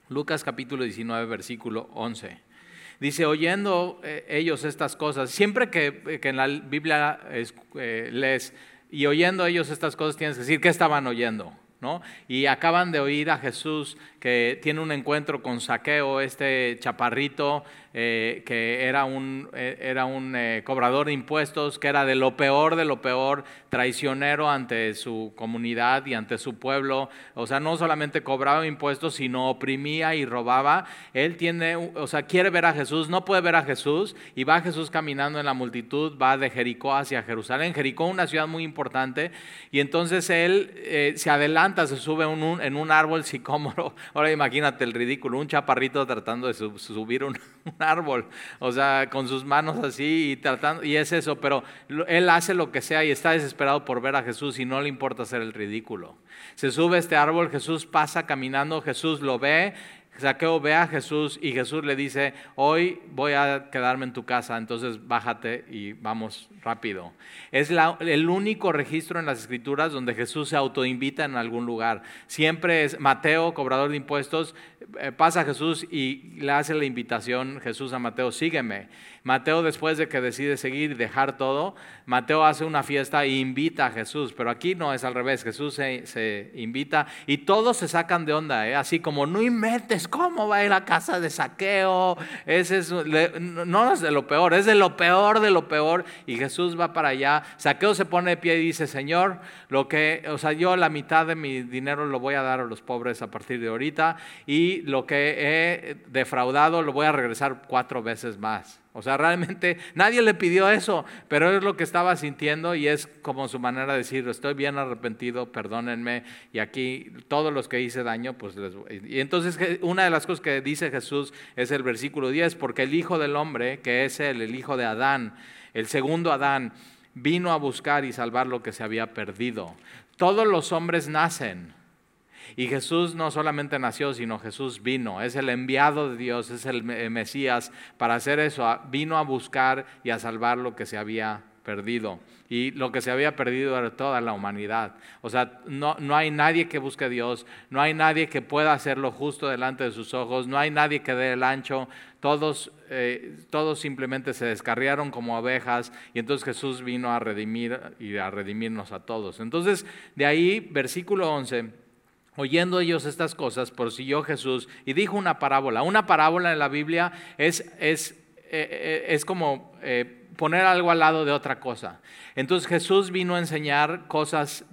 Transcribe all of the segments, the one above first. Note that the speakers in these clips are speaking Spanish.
Lucas capítulo 19, versículo 11. Dice, oyendo ellos estas cosas, siempre que en la Biblia lees, y oyendo ellos estas cosas, tienes que decir, ¿qué estaban oyendo? ¿No? Y acaban de oír a Jesús que tiene un encuentro con Zaqueo, este chaparrito que era un cobrador de impuestos, que era de lo peor, traicionero ante su comunidad y ante su pueblo. O sea, no solamente cobraba impuestos, sino oprimía y robaba. Él quiere ver a Jesús, no puede ver a Jesús, y va Jesús caminando en la multitud, va de Jericó hacia Jerusalén. Jericó, una ciudad muy importante, y entonces él se adelanta, se sube en un árbol sicómoro. Ahora imagínate el ridículo, un chaparrito tratando de subir un árbol, o sea, con sus manos así y es eso, pero él hace lo que sea y está desesperado por ver a Jesús y no le importa hacer el ridículo. Se sube a este árbol, Jesús pasa caminando, Jesús lo ve, Zaqueo ve a Jesús y Jesús le dice, hoy voy a quedarme en tu casa, entonces bájate y vamos rápido. Es el único registro en las Escrituras donde Jesús se autoinvita en algún lugar. Siempre es Mateo, cobrador de impuestos, pasa a Jesús y le hace la invitación Jesús a Mateo, sígueme. Mateo, después de que decide seguir y dejar todo, Mateo hace una fiesta e invita a Jesús, pero aquí no, es al revés. Jesús se invita y todos se sacan de onda, así como, no inventes, ¿cómo va a ir a casa de Zaqueo? No es de lo peor, es de lo peor, y Jesús va para allá. Zaqueo se pone de pie y dice, Señor, yo la mitad de mi dinero lo voy a dar a los pobres a partir de ahorita, y lo que he defraudado lo voy a regresar 4 veces más. O sea, realmente nadie le pidió eso, pero es lo que estaba sintiendo y es como su manera de decir, estoy bien arrepentido, perdónenme, y aquí todos los que hice daño, pues y entonces una de las cosas que dice Jesús es el versículo 10, porque el Hijo del Hombre, que es el hijo de Adán, el segundo Adán, vino a buscar y salvar lo que se había perdido. Todos los hombres nacen. Y Jesús no solamente nació, sino Jesús vino, es el enviado de Dios, es el Mesías para hacer eso, vino a buscar y a salvar lo que se había perdido. Y lo que se había perdido era toda la humanidad. O sea, no hay nadie que busque a Dios, no hay nadie que pueda hacerlo justo delante de sus ojos, no hay nadie que dé el ancho, todos simplemente se descarriaron como ovejas, y entonces Jesús vino a redimir y a redimirnos a todos. Entonces, de ahí, versículo 11, oyendo ellos estas cosas, prosiguió Jesús y dijo una parábola. Una parábola en la Biblia es como poner algo al lado de otra cosa. Entonces Jesús vino a enseñar cosas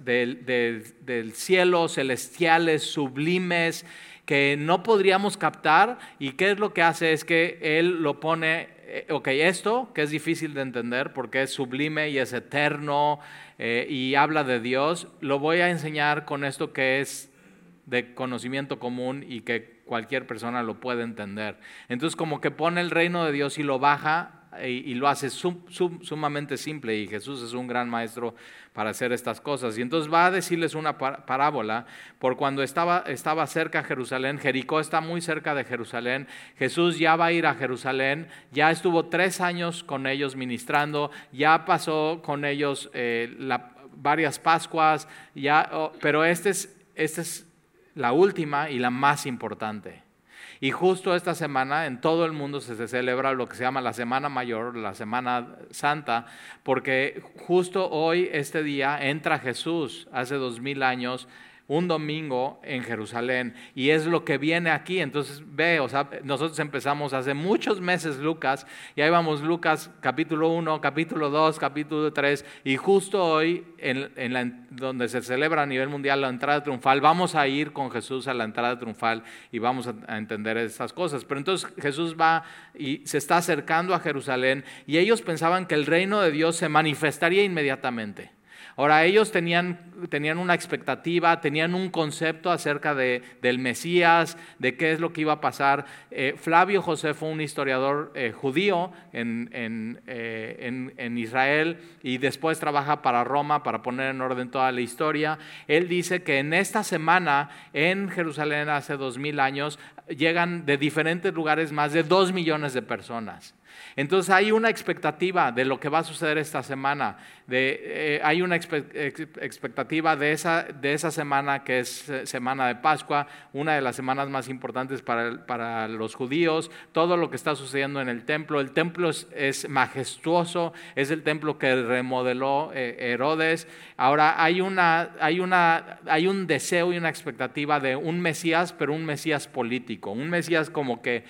del cielo, celestiales, sublimes, que no podríamos captar. ¿Y qué es lo que hace? Es que Él lo pone, esto que es difícil de entender porque es sublime y es eterno y habla de Dios, lo voy a enseñar con esto que es de conocimiento común y que cualquier persona lo puede entender. Entonces como que pone el reino de Dios y lo baja y lo hace sumamente simple, y Jesús es un gran maestro para hacer estas cosas. Y entonces va a decirles una parábola por cuando estaba cerca de Jerusalén. Jericó está muy cerca de Jerusalén. Jesús ya va a ir a Jerusalén, ya estuvo 3 años con ellos ministrando, ya pasó con ellos varias Pascuas, pero esta es la última y la más importante. Y justo esta semana en todo el mundo se celebra lo que se llama la Semana Mayor, la Semana Santa, porque justo hoy, este día, entra Jesús, hace 2000 años, un domingo en Jerusalén, y es lo que viene aquí. Entonces nosotros empezamos hace muchos meses Lucas, y ahí vamos Lucas capítulo 1, capítulo 2, capítulo 3, y justo hoy donde se celebra a nivel mundial la entrada triunfal, vamos a ir con Jesús a la entrada triunfal y vamos a entender estas cosas. Pero entonces Jesús va y se está acercando a Jerusalén, y ellos pensaban que el reino de Dios se manifestaría inmediatamente. Ahora, ellos tenían una expectativa, tenían un concepto acerca del Mesías, de qué es lo que iba a pasar. Flavio Josefo, un historiador judío en Israel, y después trabaja para Roma para poner en orden toda la historia. Él dice que en esta semana en Jerusalén, hace 2000 años, llegan de diferentes lugares más de 2 millones de personas. Entonces hay una expectativa de lo que va a suceder esta semana, hay una expectativa de esa semana que es semana de Pascua, una de las semanas más importantes para los judíos, todo lo que está sucediendo en el templo es majestuoso, es el templo que remodeló Herodes. Ahora hay un deseo y una expectativa de un Mesías, pero un Mesías político, un Mesías como que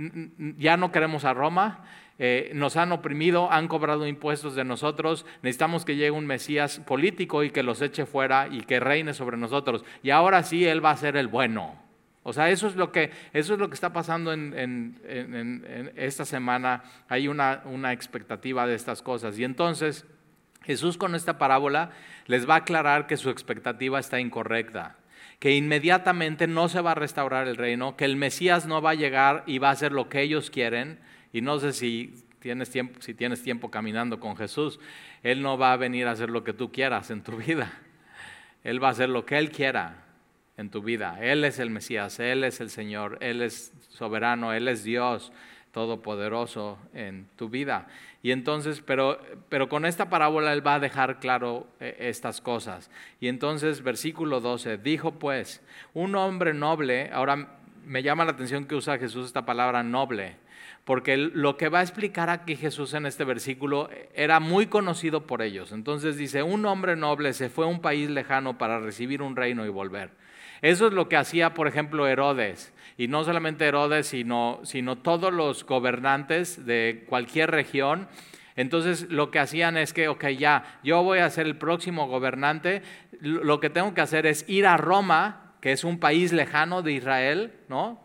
ya no queremos a Roma, nos han oprimido, han cobrado impuestos de nosotros, necesitamos que llegue un Mesías político y que los eche fuera y que reine sobre nosotros. Y ahora sí, Él va a ser el bueno. O sea, eso es lo que está pasando en esta semana. Hay una expectativa de estas cosas. Y entonces Jesús con esta parábola les va a aclarar que su expectativa está incorrecta, que inmediatamente no se va a restaurar el reino, que el Mesías no va a llegar y va a hacer lo que ellos quieren. Y no sé si tienes tiempo caminando con Jesús, Él no va a venir a hacer lo que tú quieras en tu vida. Él va a hacer lo que Él quiera en tu vida. Él es el Mesías, Él es el Señor, Él es soberano, Él es Dios todopoderoso en tu vida. Y entonces, pero con esta parábola Él va a dejar claro estas cosas. Y entonces, versículo 12, dijo pues, un hombre noble, ahora me llama la atención que usa Jesús esta palabra noble, porque lo que va a explicar aquí Jesús en este versículo era muy conocido por ellos. Entonces dice, un hombre noble se fue a un país lejano para recibir un reino y volver. Eso es lo que hacía, por ejemplo, Herodes. Y no solamente Herodes, sino todos los gobernantes de cualquier región. Entonces lo que hacían es que, yo voy a ser el próximo gobernante. Lo que tengo que hacer es ir a Roma, que es un país lejano de Israel, ¿no?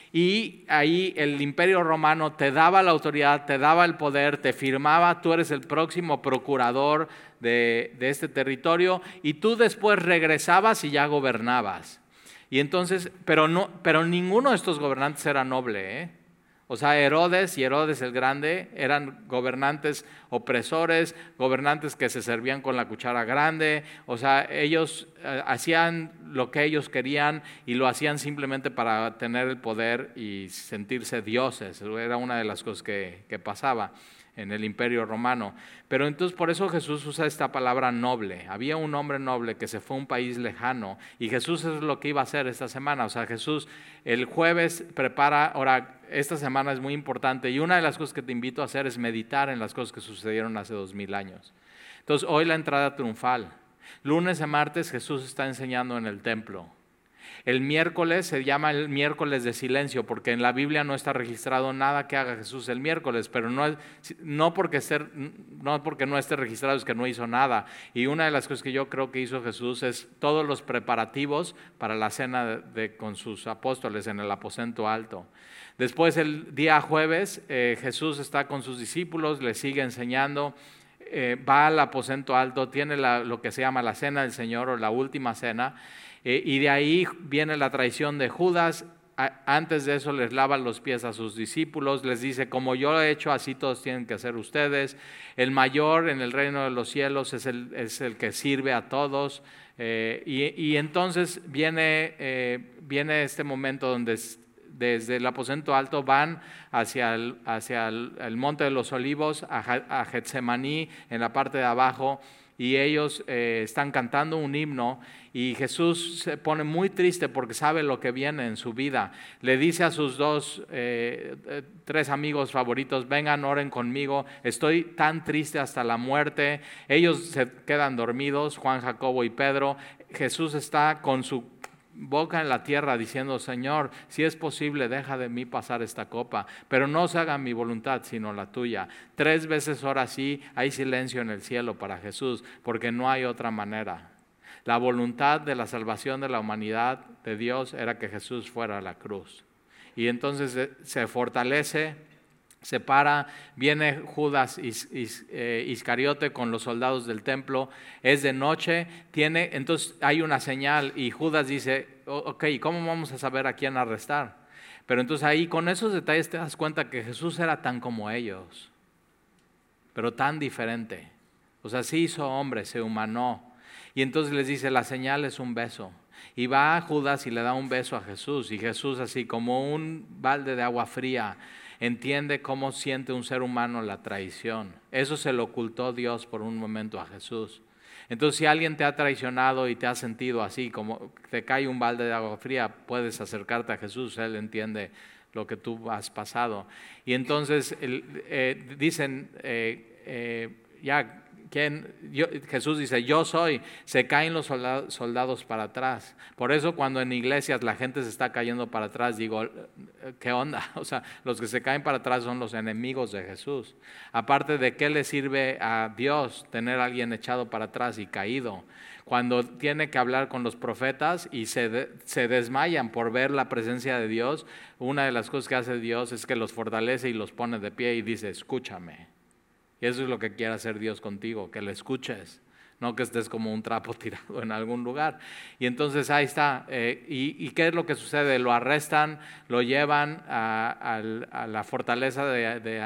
Y ahí el Imperio Romano te daba la autoridad, te daba el poder, te firmaba, tú eres el próximo procurador de este territorio, y tú después regresabas y ya gobernabas. Y entonces, pero ninguno de estos gobernantes era noble, ¿eh? O sea, Herodes y Herodes el Grande eran gobernantes opresores, gobernantes que se servían con la cuchara grande. O sea, ellos hacían lo que ellos querían y lo hacían simplemente para tener el poder y sentirse dioses. Era una de las cosas que pasaba en el Imperio Romano. Pero entonces por eso Jesús usa esta palabra noble. Había un hombre noble que se fue a un país lejano y Jesús es lo que iba a hacer esta semana. O sea, Jesús el jueves prepara, ahora esta semana es muy importante y una de las cosas que te invito a hacer es meditar en las cosas que sucedieron hace 2000 años. Entonces hoy la entrada triunfal. Lunes y martes Jesús está enseñando en el templo. El miércoles se llama el miércoles de silencio porque en la Biblia no está registrado nada que haga Jesús el miércoles, pero no porque no esté registrado es que no hizo nada. Y una de las cosas que yo creo que hizo Jesús es todos los preparativos para la cena con sus apóstoles en el aposento alto. Después el día jueves Jesús está con sus discípulos, les sigue enseñando. Va al aposento alto, tiene lo que se llama la cena del Señor o la última cena. Y de ahí viene la traición de Judas. Antes de eso les lava los pies a sus discípulos, les dice, como yo lo he hecho, así todos tienen que hacer ustedes. El mayor en el reino de los cielos es el que sirve a todos. Y entonces viene este momento donde desde el aposento alto van hacia el monte de los olivos, a Getsemaní, en la parte de abajo, y ellos están cantando un himno y Jesús se pone muy triste porque sabe lo que viene en su vida. Le dice a sus tres amigos favoritos, vengan, oren conmigo, estoy tan triste hasta la muerte. Ellos se quedan dormidos, Juan, Jacobo y Pedro. Jesús está con su boca en la tierra diciendo, Señor, si es posible, deja de mí pasar esta copa, pero no se haga mi voluntad sino la tuya. 3 veces ahora sí hay silencio en el cielo para Jesús, porque no hay otra manera. La voluntad de la salvación de la humanidad de Dios era que Jesús fuera a la cruz. Y entonces se fortalece, se para, viene Judas Iscariote con los soldados del templo, es de noche, entonces hay una señal y Judas dice, ok, ¿cómo vamos a saber a quién arrestar? Pero entonces ahí con esos detalles te das cuenta que Jesús era tan como ellos, pero tan diferente. O sea, se hizo hombre, se humanó. Y entonces les dice, la señal es un beso. Y va a Judas y le da un beso a Jesús. Y Jesús así como un balde de agua fría. entiende cómo siente un ser humano la traición. Eso se lo ocultó Dios por un momento a Jesús. Entonces, si alguien te ha traicionado y te ha sentido así, como te cae un balde de agua fría, puedes acercarte a Jesús, Él entiende lo que tú has pasado. Y entonces dicen, Jesús dice, yo soy, se caen los soldados para atrás. Por eso cuando en iglesias la gente se está cayendo para atrás, digo, ¿qué onda? O sea, los que se caen para atrás son los enemigos de Jesús. Aparte de qué le sirve a Dios tener a alguien echado para atrás y caído. Cuando tiene que hablar con los profetas y se desmayan por ver la presencia de Dios, una de las cosas que hace Dios es que los fortalece y los pone de pie y dice, escúchame. Y eso es lo que quiere hacer Dios contigo, que le escuches, no que estés como un trapo tirado en algún lugar. Y entonces ahí está. ¿Y qué es lo que sucede? Lo arrestan, lo llevan a la fortaleza de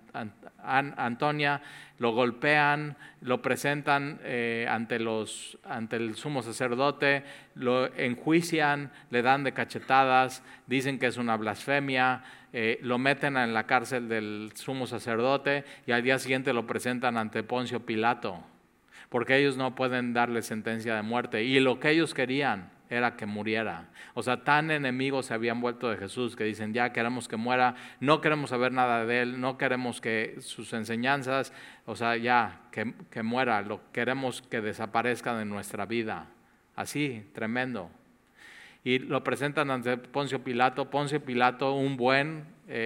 Antonia, lo golpean, lo presentan ante el sumo sacerdote, lo enjuician, le dan de cachetadas, dicen que es una blasfemia, lo meten en la cárcel del sumo sacerdote y al día siguiente lo presentan ante Poncio Pilato, porque ellos no pueden darle sentencia de muerte y lo que ellos querían era que muriera. O sea, tan enemigos se habían vuelto de Jesús que dicen, ya queremos que muera, no queremos saber nada de Él, no queremos que sus enseñanzas, o sea, ya, que muera, lo queremos que desaparezca de nuestra vida. Así, tremendo. Y lo presentan ante Poncio Pilato, un buen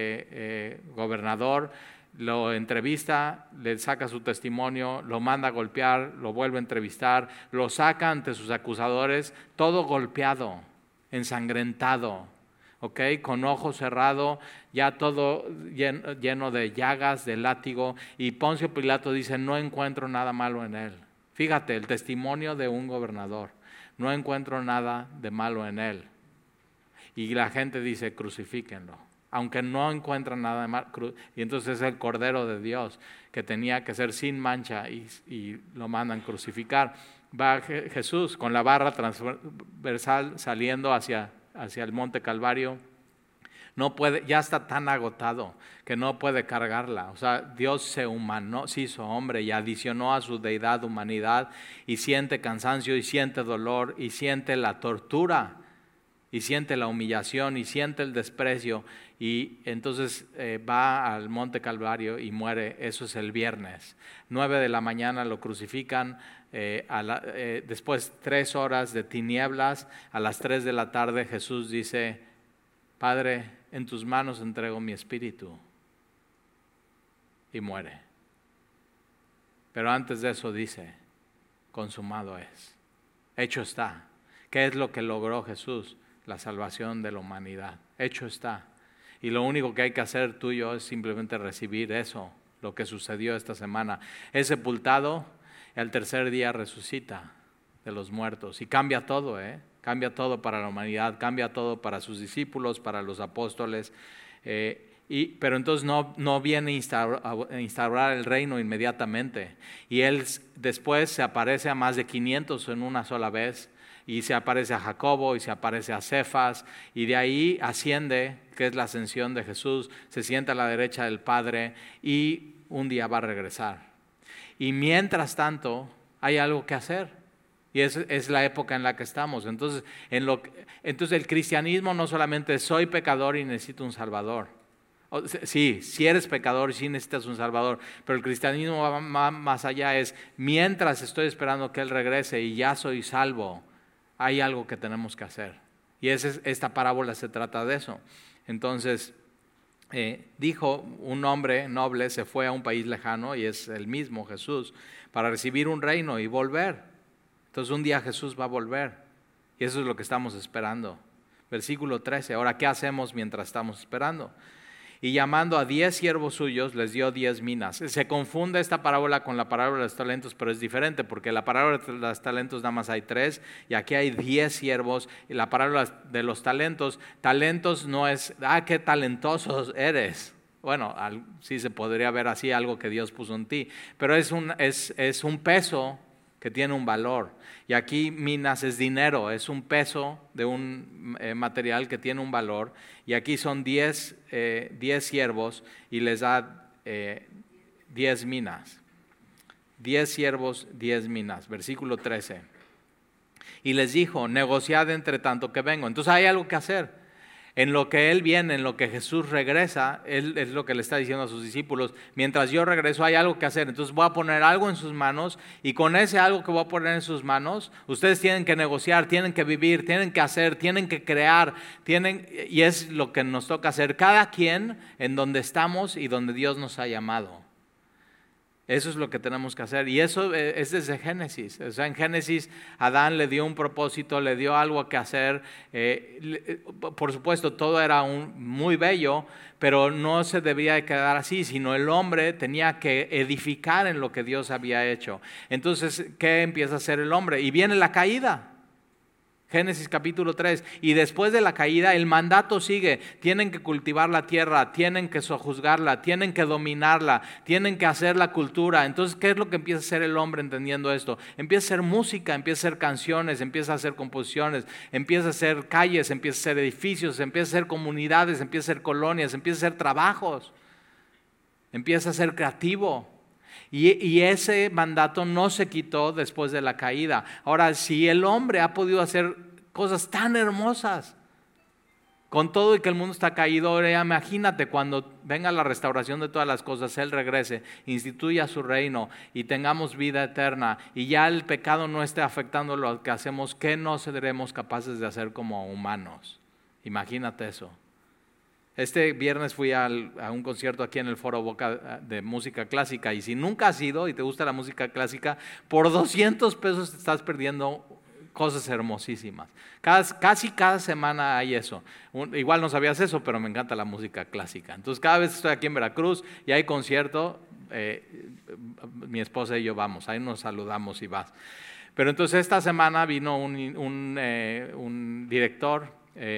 gobernador, lo entrevista, le saca su testimonio, lo manda a golpear, lo vuelve a entrevistar, lo saca ante sus acusadores, todo golpeado, ensangrentado, ¿okay? Con ojo cerrado, ya todo lleno de llagas, de látigo, y Poncio Pilato dice, no encuentro nada malo en él. Fíjate, el testimonio de un gobernador, no encuentro nada de malo en él. Y la gente dice, crucifíquenlo. Aunque no encuentran nada de mal, y entonces es el Cordero de Dios que tenía que ser sin mancha y lo mandan crucificar. Va Jesús con la barra transversal saliendo hacia el monte Calvario, no puede, ya está tan agotado que no puede cargarla. O sea, Dios se hizo hombre y adicionó a su deidad humanidad y siente cansancio y siente dolor y siente la tortura y siente la humillación y siente el desprecio y entonces va al monte Calvario y muere. Eso es el viernes. 9 de la mañana lo crucifican, después 3 horas de tinieblas, a las 3 de la tarde Jesús dice, Padre, en tus manos entrego mi espíritu, y muere. Pero antes de eso dice, consumado es, hecho está. ¿Qué es lo que logró Jesús? La salvación de la humanidad. Hecho está. Y lo único que hay que hacer tú y yo es simplemente recibir eso, lo que sucedió esta semana. Es sepultado, al tercer día resucita de los muertos y cambia todo, cambia todo para la humanidad, cambia todo para sus discípulos, para los apóstoles. Pero entonces no viene a instaurar el reino inmediatamente. Y Él después se aparece a más de 500 en una sola vez. Y se aparece a Jacobo y se aparece a Cefas y de ahí asciende, que es la ascensión de Jesús, se sienta a la derecha del Padre y un día va a regresar. Y mientras tanto hay algo que hacer y es la época en la que estamos. Entonces el cristianismo no solamente es soy pecador y necesito un Salvador. Sí, si eres pecador, sí necesitas un Salvador, pero el cristianismo va más allá, es mientras estoy esperando que Él regrese y ya soy salvo, hay algo que tenemos que hacer. Y esta parábola se trata de eso. Entonces, dijo un hombre noble, se fue a un país lejano, y es el mismo Jesús, para recibir un reino y volver. Entonces un día Jesús va a volver. Y eso es lo que estamos esperando. Versículo 13, ahora, ¿qué hacemos mientras estamos esperando? Y llamando a 10 siervos suyos, les dio 10 minas. Se confunde esta parábola con la parábola de los talentos, pero es diferente, porque la parábola de los talentos nada más hay 3, y aquí hay 10 siervos. Y la parábola de los talentos no es, qué talentosos eres. Bueno, sí se podría ver así, algo que Dios puso en ti, pero es un peso que tiene un valor. Y aquí minas es dinero, es un peso de un material que tiene un valor. Y aquí son 10 siervos y les da 10 minas. 10 siervos, 10 minas. Versículo 13. Y les dijo, negociad entre tanto que vengo. Entonces hay algo que hacer. En lo que Él viene, en lo que Jesús regresa, Él es lo que le está diciendo a sus discípulos, mientras yo regreso hay algo que hacer, entonces voy a poner algo en sus manos y con ese algo que voy a poner en sus manos, ustedes tienen que negociar, tienen que vivir, tienen que hacer, tienen que crear, y es lo que nos toca hacer cada quien en donde estamos y donde Dios nos ha llamado. Eso es lo que tenemos que hacer y eso es desde Génesis. O sea, en Génesis Adán le dio un propósito, le dio algo que hacer. Por supuesto, todo era muy bello, pero no se debía de quedar así, sino el hombre tenía que edificar en lo que Dios había hecho. Entonces, ¿qué empieza a hacer el hombre? Y viene la caída. Génesis capítulo 3, y después de la caída el mandato sigue, tienen que cultivar la tierra, tienen que sojuzgarla, tienen que dominarla, tienen que hacer la cultura. Entonces, ¿qué es lo que empieza a hacer el hombre entendiendo esto? Empieza a hacer música, empieza a hacer canciones, empieza a hacer composiciones, empieza a hacer calles, empieza a hacer edificios, empieza a hacer comunidades, empieza a hacer colonias, empieza a hacer trabajos, empieza a ser creativo. Y ese mandato no se quitó después de la caída. Ahora, si el hombre ha podido hacer cosas tan hermosas, con todo y que el mundo está caído, ahora imagínate cuando venga la restauración de todas las cosas, Él regrese, instituya su reino y tengamos vida eterna y ya el pecado no esté afectando lo que hacemos, ¿qué no seremos capaces de hacer como humanos? Imagínate eso. Este viernes fui a un concierto aquí en el Foro Boca de música clásica y si nunca has ido y te gusta la música clásica, por 200 pesos te estás perdiendo cosas hermosísimas. Casi cada semana hay eso. Igual no sabías eso, pero me encanta la música clásica. Entonces cada vez estoy aquí en Veracruz y hay concierto, mi esposa y yo vamos, ahí nos saludamos y vas. Pero entonces esta semana vino un director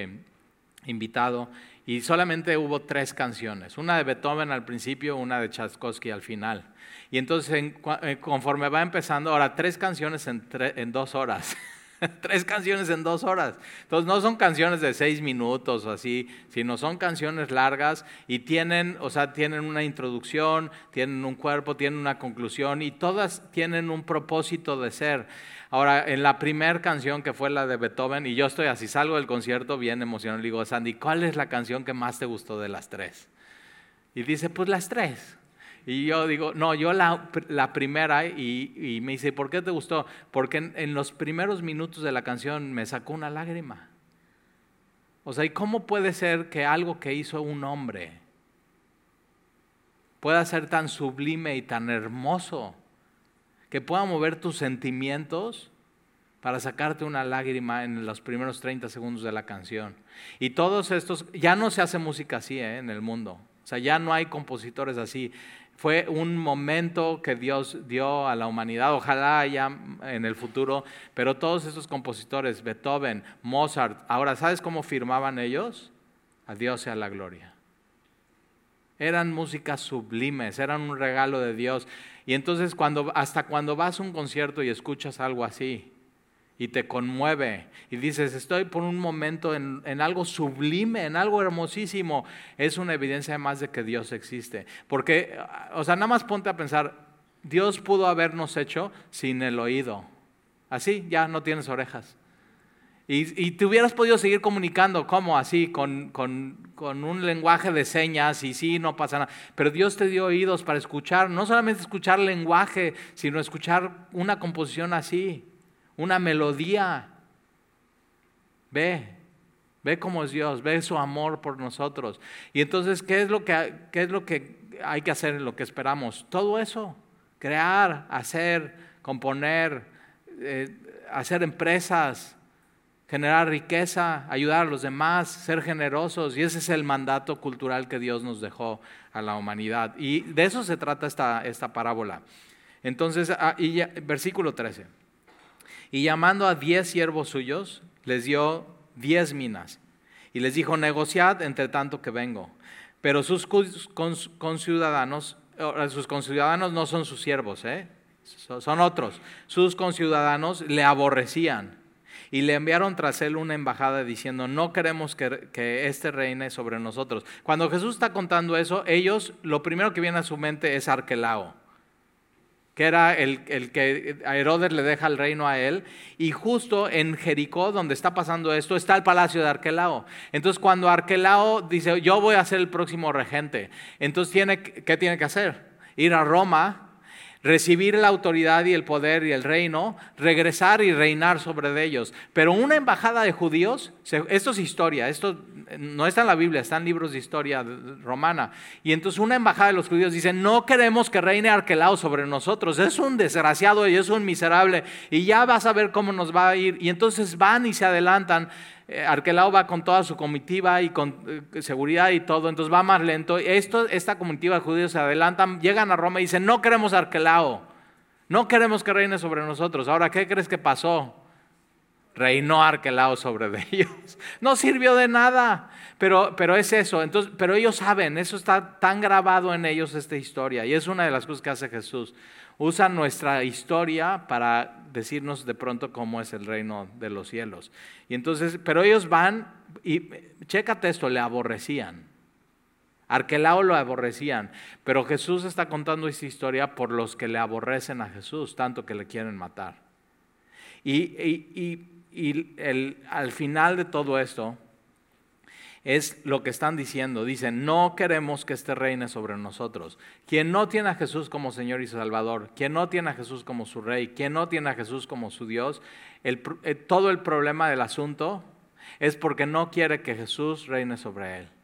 invitado y solamente hubo 3 canciones, una de Beethoven al principio, una de Tchaikovsky al final. Y entonces conforme va empezando, ahora 3 canciones en 2 horas. 3 canciones en 2 horas. Entonces no son canciones de 6 minutos o así, sino son canciones largas y tienen una introducción, tienen un cuerpo, tienen una conclusión y todas tienen un propósito de ser. Ahora, en la primera canción que fue la de Beethoven, y yo estoy así, salgo del concierto bien emocionado, le digo, Sandy, ¿cuál es la canción que más te gustó de las 3? Y dice, pues las 3. Y yo digo, no, yo la primera, y me dice, ¿por qué te gustó? Porque en los primeros minutos de la canción me sacó una lágrima. O sea, ¿y cómo puede ser que algo que hizo un hombre pueda ser tan sublime y tan hermoso, que pueda mover tus sentimientos para sacarte una lágrima en los primeros 30 segundos de la canción? Y todos estos, ya no se hace música así en el mundo, o sea, ya no hay compositores así. Fue un momento que Dios dio a la humanidad, ojalá haya en el futuro, pero todos estos compositores, Beethoven, Mozart, ahora, ¿sabes cómo firmaban ellos? A Dios sea la gloria. Eran músicas sublimes, eran un regalo de Dios. Y entonces hasta cuando vas a un concierto y escuchas algo así y te conmueve y dices, estoy por un momento en algo sublime, en algo hermosísimo, es una evidencia más de que Dios existe. Porque, o sea, nada más ponte a pensar, Dios pudo habernos hecho sin el oído. Así, ya no tienes orejas. Y te hubieras podido seguir comunicando, ¿cómo? Así, con un lenguaje de señas y sí, no pasa nada. Pero Dios te dio oídos para escuchar, no solamente escuchar lenguaje, sino escuchar una composición así, una melodía. Ve cómo es Dios, ve su amor por nosotros. Y entonces, ¿qué es lo que hay que hacer en lo que esperamos? Todo eso, crear, hacer, componer, hacer empresas, generar riqueza, ayudar a los demás, ser generosos, y ese es el mandato cultural que Dios nos dejó a la humanidad. Y de eso se trata esta parábola. Entonces, versículo 13. Y llamando a 10 siervos suyos, les dio 10 minas. Y les dijo, negociad entre tanto que vengo. Pero sus conciudadanos no son sus siervos, son otros. Sus conciudadanos le aborrecían y le enviaron tras él una embajada diciendo, no queremos que este reine sobre nosotros. Cuando Jesús está contando eso, ellos, lo primero que viene a su mente es Arquelao, que era el que a Herodes le deja el reino a él, y justo en Jericó, donde está pasando esto, está el palacio de Arquelao. Entonces cuando Arquelao dice, yo voy a ser el próximo regente, entonces ¿qué tiene que hacer? Ir a Roma, recibir la autoridad y el poder y el reino, regresar y reinar sobre ellos. Pero una embajada de judíos, esto es historia, esto no está en la Biblia, está en libros de historia romana. Y entonces una embajada de los judíos dice, no queremos que reine Arquelao sobre nosotros, es un desgraciado y es un miserable, y ya vas a ver cómo nos va a ir. Y entonces van y se adelantan. Arquelao va con toda su comitiva y con seguridad y todo, entonces va más lento. Esta comitiva de judíos se adelantan, llegan a Roma y dicen, no queremos a Arquelao, no queremos que reine sobre nosotros. Ahora, ¿qué crees que pasó? Reinó Arquelao sobre ellos. No sirvió de nada, pero es eso. Entonces, pero ellos saben, eso está tan grabado en ellos, esta historia, y es una de las cosas que hace Jesús. Usa nuestra historia para decirnos de pronto cómo es el reino de los cielos. Y entonces, pero ellos van y, chécate esto, le aborrecían. Arquelao lo aborrecían, pero Jesús está contando esta historia por los que le aborrecen a Jesús, tanto que le quieren matar. Al final de todo esto, es lo que están diciendo. Dicen, no queremos que este reine sobre nosotros. Quien no tiene a Jesús como Señor y Salvador, quien no tiene a Jesús como su Rey, quien no tiene a Jesús como su Dios, todo el problema del asunto es porque no quiere que Jesús reine sobre él.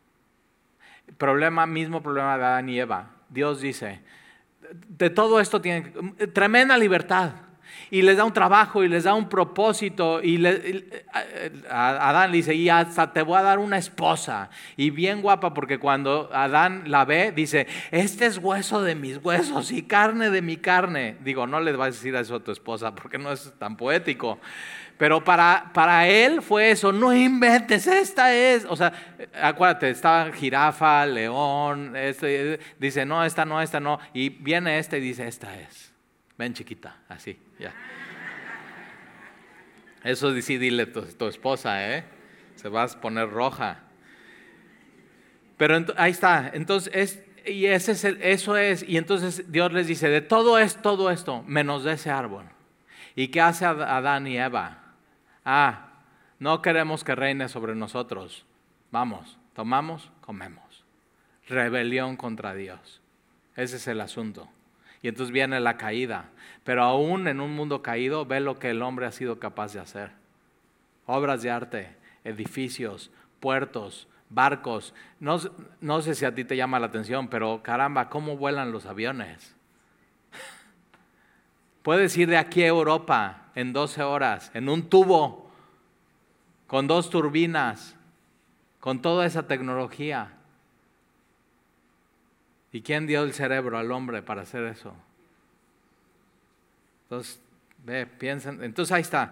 Mismo problema de Adán y Eva. Dios dice, de todo esto tienen tremenda libertad. Y les da un trabajo y les da un propósito, y a Adán le dice, y hasta te voy a dar una esposa, y bien guapa, porque cuando Adán la ve, dice, este es hueso de mis huesos y carne de mi carne. Digo, no le vas a decir eso a tu esposa porque no es tan poético, pero para él fue eso. No inventes, esta es, o sea, acuérdate, estaba jirafa, león, dice, no, esta no, y viene y dice, esta es. Ven, chiquita, así, ya. Eso sí, dile a tu esposa, se va a poner roja. Pero ahí está, entonces, eso es, y entonces Dios les dice, de todo esto, menos de ese árbol. ¿Y qué hace Adán y Eva? No queremos que reine sobre nosotros. Vamos, tomamos, comemos. Rebelión contra Dios. Ese es el asunto. Y entonces viene la caída. Pero aún en un mundo caído, ve lo que el hombre ha sido capaz de hacer. Obras de arte, edificios, puertos, barcos. No sé si a ti te llama la atención, pero caramba, ¿cómo vuelan los aviones? Puedes ir de aquí a Europa en 12 horas, en un tubo, con 2 turbinas, con toda esa tecnología. ¿Y quién dio el cerebro al hombre para hacer eso? Entonces, piensen. Entonces ahí está.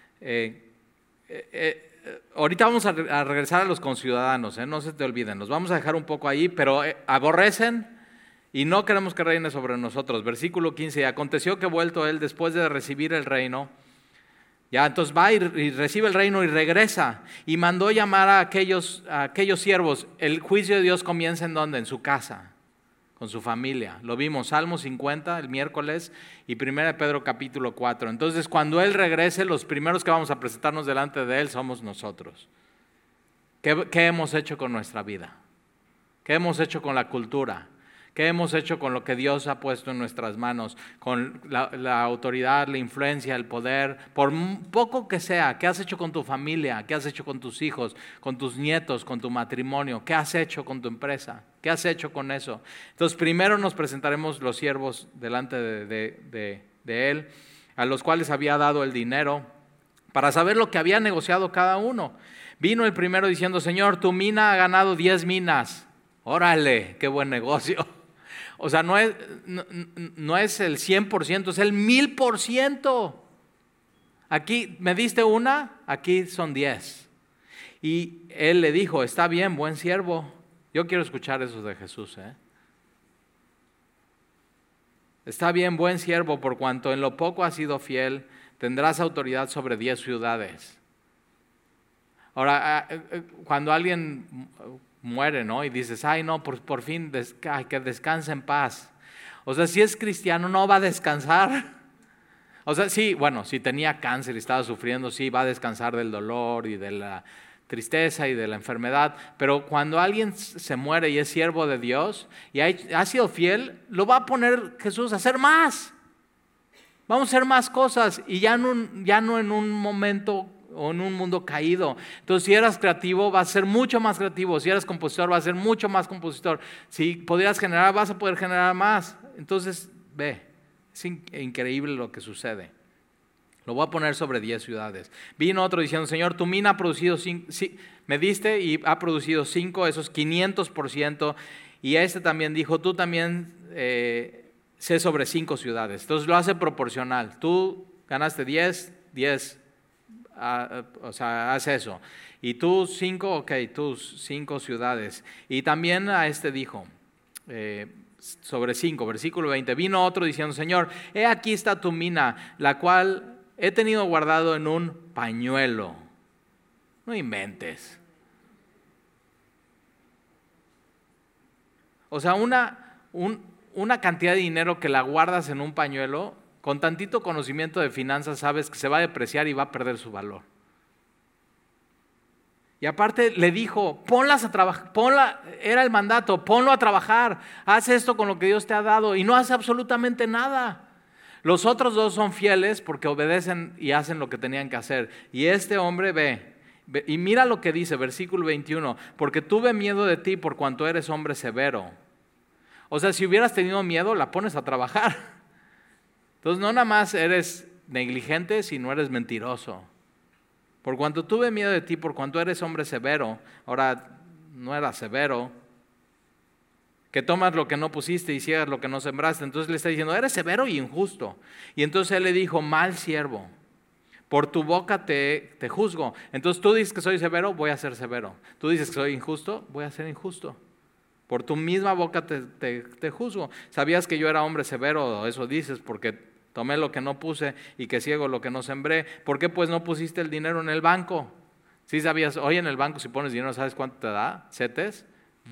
Ahorita vamos a regresar a los conciudadanos, no se te olviden. Los vamos a dejar un poco ahí, pero aborrecen y no queremos que reine sobre nosotros. Versículo 15. Y aconteció que vuelto él después de recibir el reino, ya entonces va y recibe el reino y regresa. Y mandó llamar a aquellos siervos. El juicio de Dios comienza ¿en dónde? En su casa, con su familia. Lo vimos, Salmo 50 el miércoles y 1 Pedro capítulo 4. Entonces cuando Él regrese, los primeros que vamos a presentarnos delante de Él somos nosotros. ¿Qué hemos hecho con nuestra vida? ¿Qué hemos hecho con la cultura? ¿Qué hemos hecho con lo que Dios ha puesto en nuestras manos? Con la autoridad, la influencia, el poder, por poco que sea. ¿Qué has hecho con tu familia? ¿Qué has hecho con tus hijos, con tus nietos, con tu matrimonio? ¿Qué has hecho con tu empresa? ¿Qué has hecho con eso? Entonces primero nos presentaremos los siervos delante de Él, a los cuales había dado el dinero, para saber lo que había negociado cada uno. Vino el primero diciendo, Señor, tu mina ha ganado 10 minas. Órale, qué buen negocio. O sea, no es el 100%, es el 1000%. Aquí me diste una, aquí son 10. Y él le dijo, está bien, buen siervo. Yo quiero escuchar eso de Jesús. Está bien, buen siervo, por cuanto en lo poco has sido fiel, tendrás autoridad sobre 10 ciudades. Ahora, cuando alguien muere, ¿no? Y dices, ay no, por fin, que descanse en paz. O sea, si es cristiano no va a descansar. O sea, sí, bueno, si tenía cáncer y estaba sufriendo, sí, va a descansar del dolor y de la tristeza y de la enfermedad. Pero cuando alguien se muere y es siervo de Dios y ha sido fiel, lo va a poner Jesús a hacer más. Vamos a hacer más cosas y ya no en un momento o en un mundo caído. Entonces, si eras creativo, vas a ser mucho más creativo. Si eras compositor, vas a ser mucho más compositor. Si podrías generar, vas a poder generar más. Entonces, ve, es increíble lo que sucede. Lo voy a poner sobre 10 ciudades. Vino otro diciendo, Señor, tu mina ha producido 5, sí, me diste y ha producido 5, eso es 500%. Y este también dijo, tú también sé sobre 5 ciudades. Entonces lo hace proporcional. Tú ganaste 10, o sea, haz eso. Y tú 5, ok, tus 5 ciudades. Y también a este dijo, sobre 5, versículo 20, vino otro diciendo, Señor, he aquí está tu mina, la cual he tenido guardado en un pañuelo. No inventes. O sea, una cantidad de dinero que la guardas en un pañuelo, con tantito conocimiento de finanzas sabes que se va a depreciar y va a perder su valor. Y aparte le dijo, ponlas a trabajar, era el mandato, ponlo a trabajar, haz esto con lo que Dios te ha dado y no hace absolutamente nada. Los otros dos son fieles porque obedecen y hacen lo que tenían que hacer. Y este hombre ve y mira lo que dice, versículo 21, porque tuve miedo de ti por cuanto eres hombre severo. O sea, si hubieras tenido miedo, la pones a trabajar. Entonces no nada más eres negligente, sino eres mentiroso. Por cuanto tuve miedo de ti, por cuanto eres hombre severo, ahora no era severo, que tomas lo que no pusiste y ciegas lo que no sembraste. Entonces le está diciendo, eres severo y injusto. Y entonces él le dijo, mal siervo, por tu boca te juzgo. Entonces tú dices que soy severo, voy a ser severo. Tú dices que soy injusto, voy a ser injusto. Por tu misma boca te juzgo. ¿Sabías que yo era hombre severo? Eso dices porque tomé lo que no puse y que ciego lo que no sembré. ¿Por qué pues no pusiste el dinero en el banco? ¿Sí sabías? Hoy en el banco si pones dinero, ¿sabes cuánto te da? ¿CETES?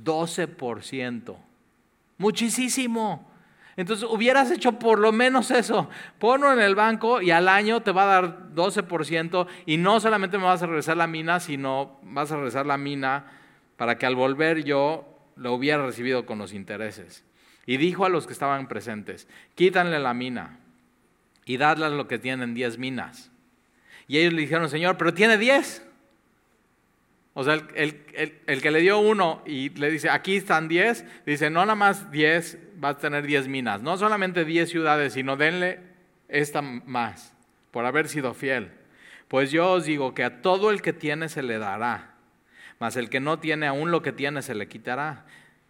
12%. Muchísimo. Entonces hubieras hecho por lo menos eso. Ponlo en el banco y al año te va a dar 12% y no solamente me vas a regresar la mina, sino vas a regresar la mina para que al volver yo lo hubiera recibido con los intereses. Y dijo a los que estaban presentes, quítanle la mina y dadles lo que tienen 10 minas. Y ellos le dijeron, Señor, pero tiene 10. O sea, el que le dio 1 y le dice, aquí están 10, dice, no nada más 10, vas a tener 10 minas. No solamente 10 ciudades, sino denle esta más, por haber sido fiel. Pues yo os digo que a todo el que tiene se le dará, mas el que no tiene, aún lo que tiene se le quitará.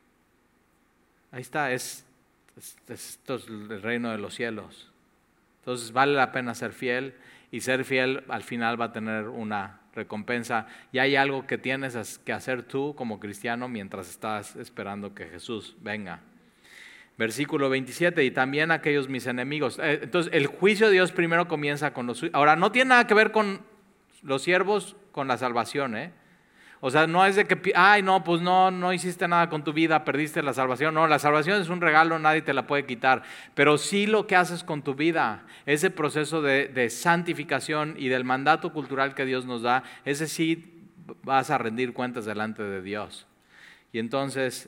Ahí está, esto es el reino de los cielos. Entonces vale la pena ser fiel y ser fiel al final va a tener una recompensa. Y hay algo que tienes que hacer tú como cristiano mientras estás esperando que Jesús venga. Versículo 27, y también aquellos mis enemigos. Entonces el juicio de Dios primero comienza con los suyos. Ahora no tiene nada que ver con los siervos, con la salvación, O sea, no es de que, ay, no, pues no hiciste nada con tu vida, perdiste la salvación. No, la salvación es un regalo, nadie te la puede quitar. Pero sí lo que haces con tu vida, ese proceso de santificación y del mandato cultural que Dios nos da, ese sí vas a rendir cuentas delante de Dios. Y entonces,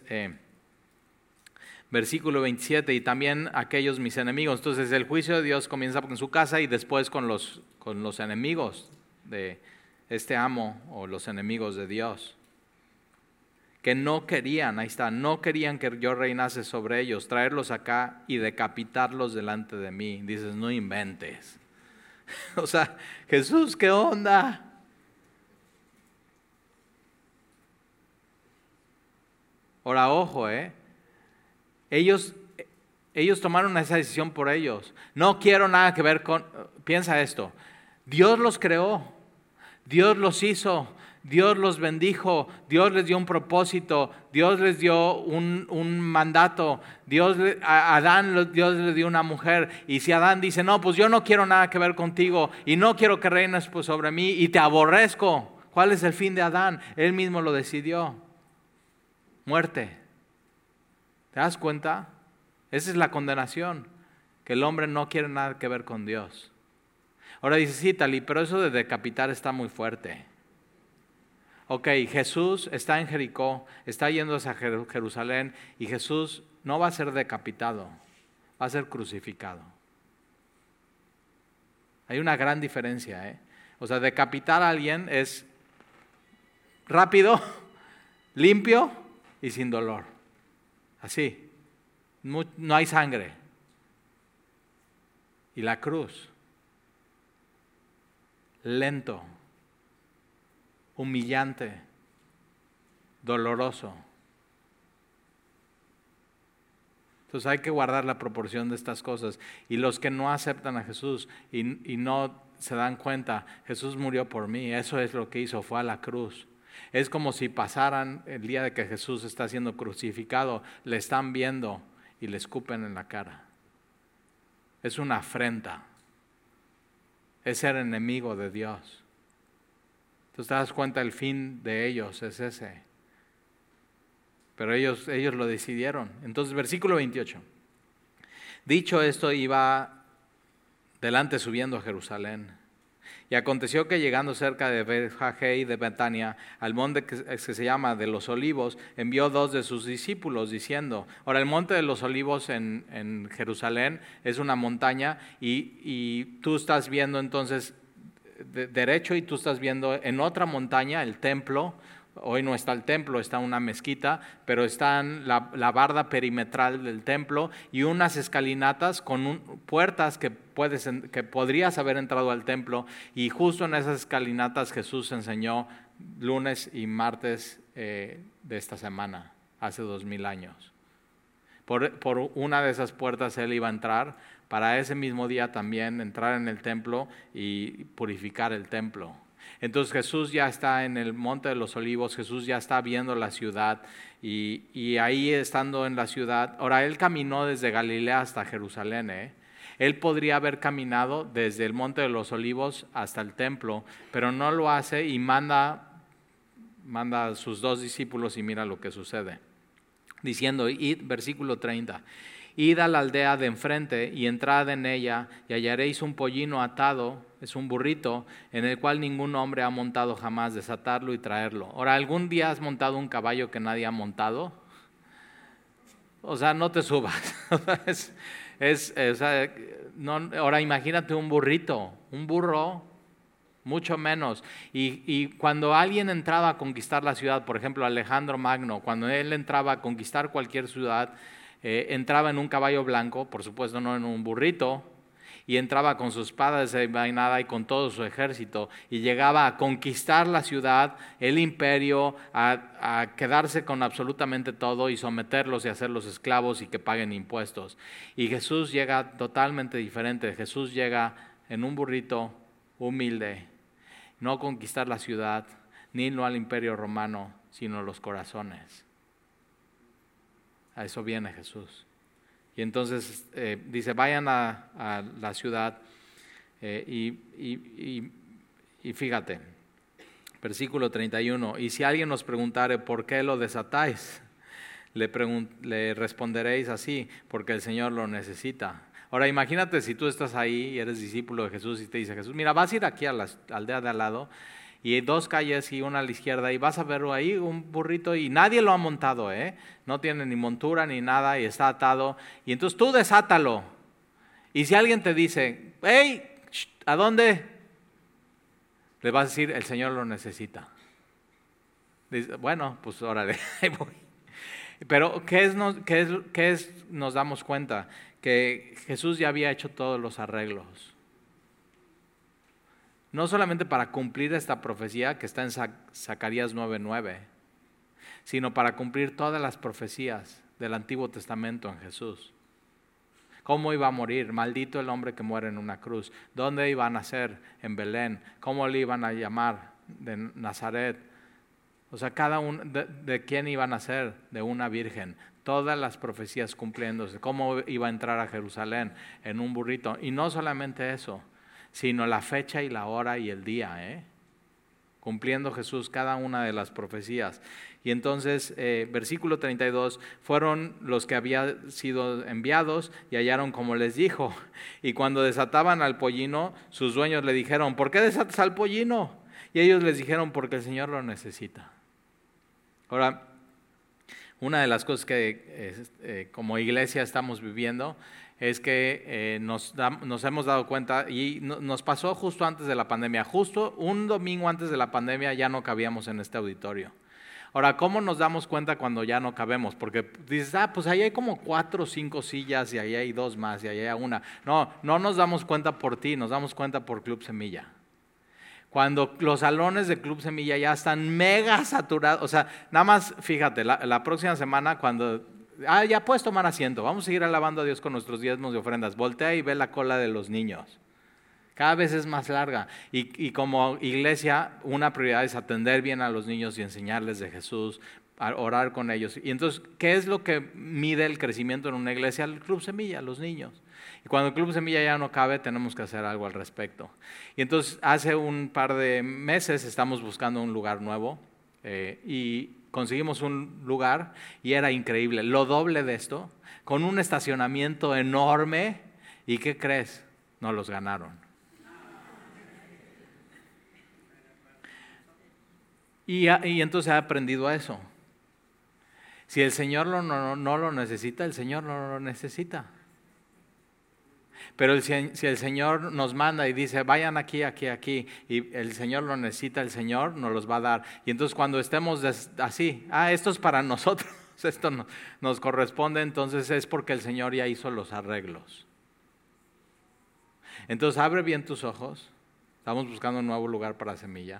versículo 27, y también aquellos mis enemigos. Entonces el juicio de Dios comienza con su casa y después con los enemigos de este amo o los enemigos de Dios, que no querían, ahí está, no querían que yo reinase sobre ellos, traerlos acá y decapitarlos delante de mí. Dices, no inventes. O sea, Jesús, ¿qué onda? Ahora, ojo, ellos tomaron esa decisión por ellos. No quiero nada que ver con, piensa esto, Dios los creó. Dios los hizo, Dios los bendijo, Dios les dio un propósito, Dios les dio un mandato, a Adán Dios le dio una mujer. Y si Adán dice, no, pues yo no quiero nada que ver contigo y no quiero que reines pues sobre mí y te aborrezco, ¿cuál es el fin de Adán? Él mismo lo decidió. Muerte. ¿Te das cuenta? Esa es la condenación, que el hombre no quiere nada que ver con Dios. Ahora dice, sí, Tali, pero eso de decapitar está muy fuerte. Ok, Jesús está en Jericó, está yéndose a Jerusalén y Jesús no va a ser decapitado, va a ser crucificado. Hay una gran diferencia, ¿eh? O sea, decapitar a alguien es rápido, limpio y sin dolor. Así, no hay sangre. Y la cruz, lento, humillante, doloroso. Entonces hay que guardar la proporción de estas cosas. Y los que no aceptan a Jesús y no se dan cuenta, Jesús murió por mí, eso es lo que hizo, fue a la cruz. Es como si pasaran el día de que Jesús está siendo crucificado, le están viendo y le escupen en la cara. Es una afrenta, es ser enemigo de Dios. Entonces te das cuenta, el fin de ellos es ese. Pero ellos lo decidieron. Entonces, versículo 28. Dicho esto, iba delante subiendo a Jerusalén. Y aconteció que llegando cerca de Betfagé y de Betania, al monte que se llama de los Olivos, envió 2 de sus discípulos diciendo, ahora el monte de los Olivos en Jerusalén es una montaña y tú estás viendo entonces derecho y tú estás viendo en otra montaña el templo. Hoy no está el templo, está una mezquita, pero están la barda perimetral del templo y unas escalinatas con puertas que podrías haber entrado al templo, y justo en esas escalinatas Jesús enseñó lunes y martes de esta semana, hace 2000 años. Por una de esas puertas él iba a entrar, para ese mismo día también entrar en el templo y purificar el templo. Entonces Jesús ya está en el Monte de los Olivos, Jesús ya está viendo la ciudad y ahí estando en la ciudad, ahora él caminó desde Galilea hasta Jerusalén, Él podría haber caminado desde el Monte de los Olivos hasta el templo, pero no lo hace y manda a sus 2 discípulos y mira lo que sucede. Diciendo, versículo 30, id a la aldea de enfrente y entrad en ella y hallaréis un pollino atado, es un burrito, en el cual ningún hombre ha montado jamás, desatarlo y traerlo. Ahora, ¿algún día has montado un caballo que nadie ha montado? O sea, no te subas. Ahora imagínate un burrito, un burro, mucho menos. Y cuando alguien entraba a conquistar la ciudad, por ejemplo Alejandro Magno, cuando él entraba a conquistar cualquier ciudad, entraba en un caballo blanco, por supuesto no en un burrito, y entraba con su espada desenvainada y con todo su ejército, y llegaba a conquistar la ciudad, el imperio, a quedarse con absolutamente todo y someterlos y hacerlos esclavos y que paguen impuestos. Y Jesús llega totalmente diferente. Jesús llega en un burrito humilde, no a conquistar la ciudad, ni no al imperio romano, sino los corazones. A eso viene Jesús. Y entonces dice, vayan a la ciudad y fíjate, versículo 31, y si alguien os preguntare por qué lo desatáis, le responderéis así, porque el Señor lo necesita. Ahora imagínate si tú estás ahí y eres discípulo de Jesús y te dice Jesús, mira, vas a ir aquí a la aldea de al lado y hay 2 calles y una a la izquierda y vas a ver ahí un burrito y nadie lo ha montado, no tiene ni montura ni nada y está atado, y entonces tú desátalo. Y si alguien te dice, hey, ¿a dónde? Le vas a decir, el Señor lo necesita. Dice, bueno, pues órale, ahí voy. Pero nos damos cuenta? Que Jesús ya había hecho todos los arreglos. No solamente para cumplir esta profecía que está en Zacarías 9:9, sino para cumplir todas las profecías del Antiguo Testamento en Jesús. ¿Cómo iba a morir? Maldito el hombre que muere en una cruz. ¿Dónde iba a nacer? En Belén. ¿Cómo le iban a llamar? De Nazaret. O sea, cada uno, de quién iban a ser, de una virgen. Todas las profecías cumpliéndose. Cómo iba a entrar a Jerusalén en un burrito. Y no solamente eso, sino la fecha y la hora y el día, cumpliendo Jesús cada una de las profecías. Y entonces, versículo 32, fueron los que habían sido enviados y hallaron como les dijo. Y cuando desataban al pollino, sus dueños le dijeron, ¿por qué desatas al pollino? Y ellos les dijeron, porque el Señor lo necesita. Ahora, una de las cosas que como iglesia estamos viviendo es que nos hemos dado cuenta, y nos pasó justo antes de la pandemia, justo un domingo antes de la pandemia ya no cabíamos en este auditorio. Ahora, ¿cómo nos damos cuenta cuando ya no cabemos? Porque dices, pues ahí hay como 4 o 5 sillas y ahí hay 2 más y ahí hay una. No nos damos cuenta por ti, nos damos cuenta por Club Semilla. Cuando los salones de Club Semilla ya están mega saturados, o sea, nada más fíjate, la próxima semana cuando, ya puedes tomar asiento, vamos a seguir alabando a Dios con nuestros diezmos y ofrendas, voltea y ve la cola de los niños. Cada vez es más larga y como iglesia una prioridad es atender bien a los niños y enseñarles de Jesús, orar con ellos. Y entonces, ¿qué es lo que mide el crecimiento en una iglesia? El Club Semilla, los niños. Y cuando el Club Semilla ya no cabe, tenemos que hacer algo al respecto. Y entonces, hace un par de meses estamos buscando un lugar nuevo y conseguimos un lugar y era increíble, lo doble de esto, con un estacionamiento enorme. ¿Y qué crees? Nos los ganaron. Y entonces he aprendido a eso. Si el Señor no lo necesita, el Señor no lo necesita. Pero si el Señor nos manda y dice, vayan aquí, y el Señor lo necesita, el Señor nos los va a dar. Y entonces cuando estemos así, esto es para nosotros, esto nos corresponde, entonces es porque el Señor ya hizo los arreglos. Entonces abre bien tus ojos, estamos buscando un nuevo lugar para Semilla.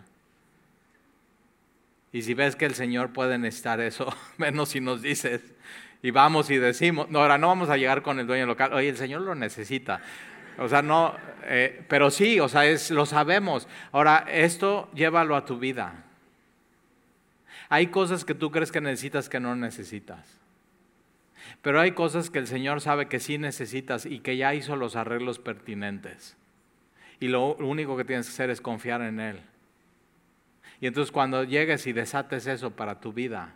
Y si ves que el Señor puede necesitar eso, menos si nos dices, y vamos y decimos, ahora no vamos a llegar con el dueño local, oye, el Señor lo necesita. O sea, no, pero sí, o sea, lo sabemos. Ahora, esto llévalo a tu vida. Hay cosas que tú crees que necesitas que no necesitas. Pero hay cosas que el Señor sabe que sí necesitas y que ya hizo los arreglos pertinentes. Y lo único que tienes que hacer es confiar en Él. Y entonces cuando llegues y desates eso para tu vida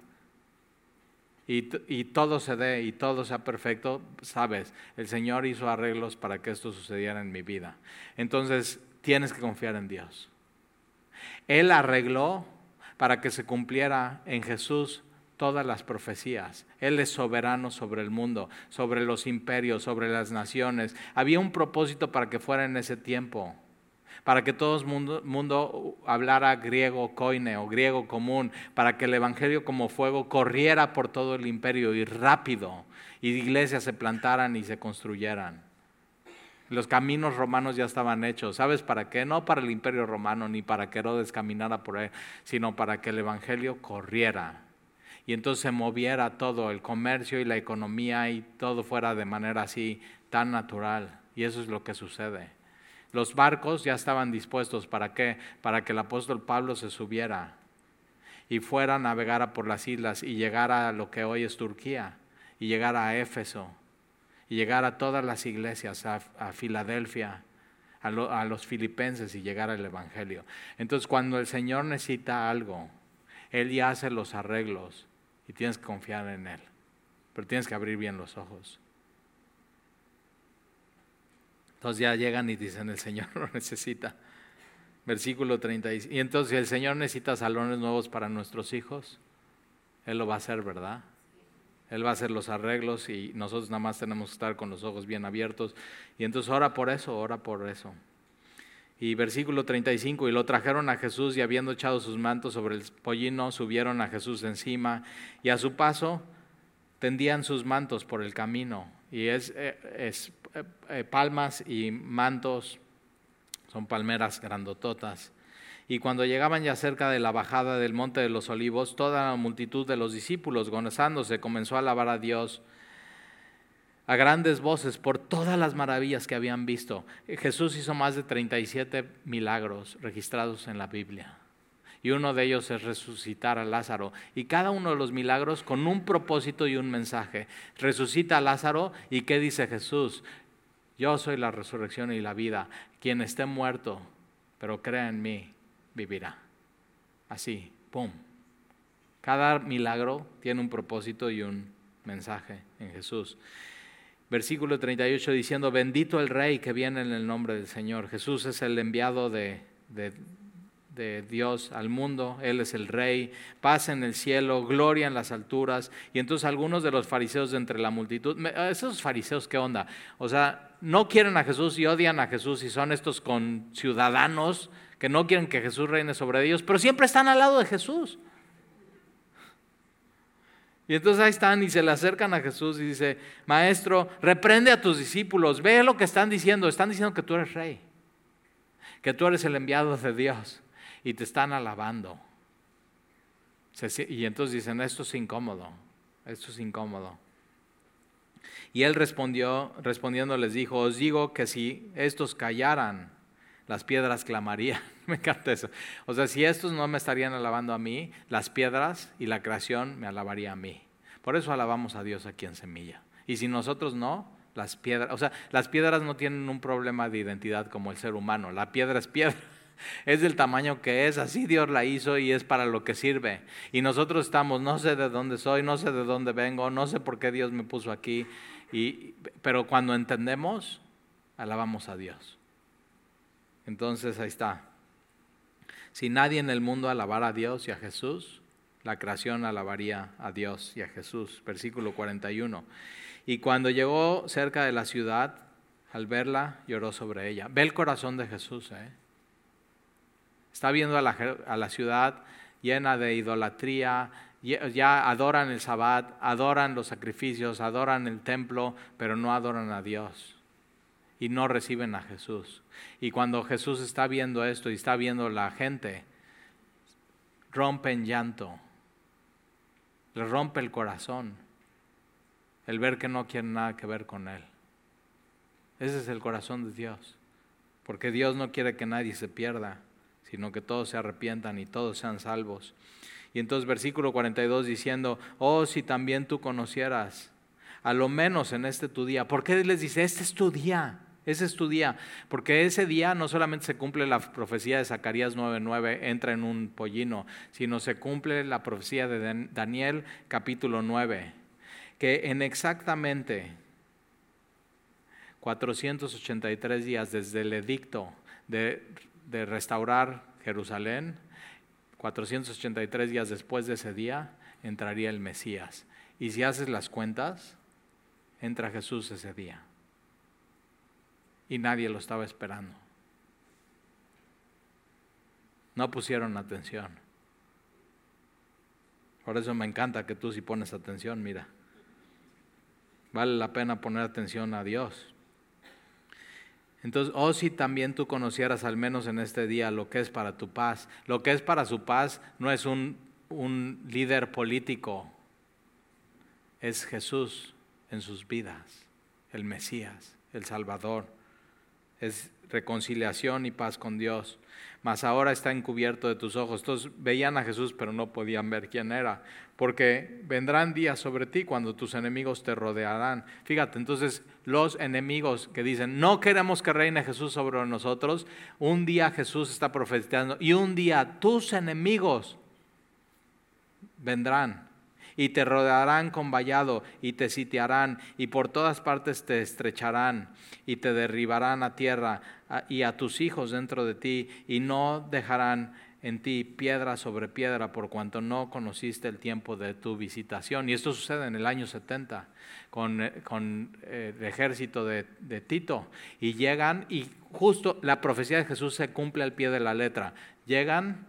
y todo se dé y todo sea perfecto, sabes, el Señor hizo arreglos para que esto sucediera en mi vida. Entonces tienes que confiar en Dios. Él arregló para que se cumpliera en Jesús todas las profecías. Él es soberano sobre el mundo, sobre los imperios, sobre las naciones. Había un propósito para que fuera en ese tiempo. Para que todo el mundo hablara griego koine o griego común, para que el evangelio como fuego corriera por todo el imperio y rápido, y iglesias se plantaran y se construyeran. Los caminos romanos ya estaban hechos. ¿Sabes para qué? No para el imperio romano ni para que Herodes caminara por él, sino para que el evangelio corriera. Y entonces se moviera todo, el comercio y la economía y todo fuera de manera así tan natural. Y eso es lo que sucede. Los barcos ya estaban dispuestos, ¿para qué? Para que el apóstol Pablo se subiera y fuera, navegara por las islas y llegara a lo que hoy es Turquía, y llegara a Éfeso, y llegara a todas las iglesias, a Filadelfia, a los filipenses, y llegara el evangelio. Entonces cuando el Señor necesita algo, Él ya hace los arreglos y tienes que confiar en Él, pero tienes que abrir bien los ojos. Entonces ya llegan y dicen, el Señor lo necesita. Versículo 36. Y entonces si el Señor necesita salones nuevos para nuestros hijos, Él lo va a hacer, ¿verdad? Él va a hacer los arreglos y nosotros nada más tenemos que estar con los ojos bien abiertos. Y entonces ora por eso. Y versículo 35, y lo trajeron a Jesús y habiendo echado sus mantos sobre el pollino, subieron a Jesús encima y a su paso tendían sus mantos por el camino. Y palmas y mantos, son palmeras grandototas. Y cuando llegaban ya cerca de la bajada del monte de los olivos, toda la multitud de los discípulos, gozándose, comenzó a alabar a Dios a grandes voces por todas las maravillas que habían visto. Jesús hizo más de 37 milagros registrados en la Biblia. Y uno de ellos es resucitar a Lázaro. Y cada uno de los milagros con un propósito y un mensaje. Resucita a Lázaro, ¿y qué dice Jesús? Yo soy la resurrección y la vida. Quien esté muerto, pero crea en mí, vivirá. Así, ¡pum! Cada milagro tiene un propósito y un mensaje en Jesús. Versículo 38 diciendo, bendito el Rey que viene en el nombre del Señor. Jesús es el enviado de Dios al mundo, Él es el Rey, paz en el cielo, gloria en las alturas. Y entonces algunos de los fariseos de entre la multitud, esos fariseos, ¿qué onda? O sea, no quieren a Jesús y odian a Jesús y son estos conciudadanos que no quieren que Jesús reine sobre ellos, pero siempre están al lado de Jesús. Y entonces ahí están y se le acercan a Jesús y dice, Maestro, reprende a tus discípulos, ve lo que están diciendo que tú eres Rey, que tú eres el enviado de Dios. Y te están alabando. Y entonces dicen, esto es incómodo. Y él respondiendo les dijo, os digo que si estos callaran, las piedras clamarían. Me encanta eso. O sea, si estos no me estarían alabando a mí, las piedras y la creación me alabaría a mí. Por eso alabamos a Dios aquí en Semilla. Y si nosotros no, las piedras no tienen un problema de identidad como el ser humano. La piedra es piedra. Es del tamaño que es, así Dios la hizo y es para lo que sirve. Y nosotros estamos, no sé de dónde soy, no sé de dónde vengo, no sé por qué Dios me puso aquí. Pero cuando entendemos, alabamos a Dios. Entonces ahí está. Si nadie en el mundo alabara a Dios y a Jesús, la creación alabaría a Dios y a Jesús. Versículo 41. Y cuando llegó cerca de la ciudad, al verla, lloró sobre ella. Ve el corazón de Jesús, Está viendo a la ciudad llena de idolatría, ya adoran el Sabbat, adoran los sacrificios, adoran el templo, pero no adoran a Dios y no reciben a Jesús. Y cuando Jesús está viendo esto y está viendo la gente, rompe en llanto, le rompe el corazón el ver que no quieren nada que ver con Él. Ese es el corazón de Dios, porque Dios no quiere que nadie se pierda, sino que todos se arrepientan y todos sean salvos. Y entonces versículo 42 diciendo, oh, si también tú conocieras, a lo menos en este tu día. ¿Por qué les dice, este es tu día? Ese es tu día, porque ese día no solamente se cumple la profecía de Zacarías 9:9, entra en un pollino, sino se cumple la profecía de Daniel capítulo 9, que en exactamente 483 días desde el edicto de restaurar Jerusalén, 483 días después de ese día, entraría el Mesías. Y si haces las cuentas, entra Jesús ese día. Y nadie lo estaba esperando. No pusieron atención. Por eso me encanta que tú sí pones atención, mira. Vale la pena poner atención a Dios. Entonces, oh, si también tú conocieras al menos en este día lo que es para tu paz. Lo que es para su paz no es un líder político, es Jesús en sus vidas, el Mesías, el Salvador. Es reconciliación y paz con Dios. Mas ahora está encubierto de tus ojos. Entonces veían a Jesús pero no podían ver quién era, porque vendrán días sobre ti cuando tus enemigos te rodearán. Fíjate, entonces los enemigos que dicen no queremos que reine Jesús sobre nosotros, un día Jesús está profetizando y un día tus enemigos vendrán y te rodearán con vallado y te sitiarán y por todas partes te estrecharán y te derribarán a tierra y a tus hijos dentro de ti y no dejarán en ti piedra sobre piedra por cuanto no conociste el tiempo de tu visitación. Y esto sucede en el año 70 con el ejército de Tito y llegan y justo la profecía de Jesús se cumple al pie de la letra. Llegan,